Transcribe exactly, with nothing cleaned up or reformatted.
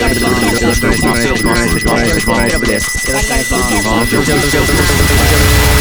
ろしくお願いします。よろしくお願いします。よろしくお願いします。よろしくお願いします。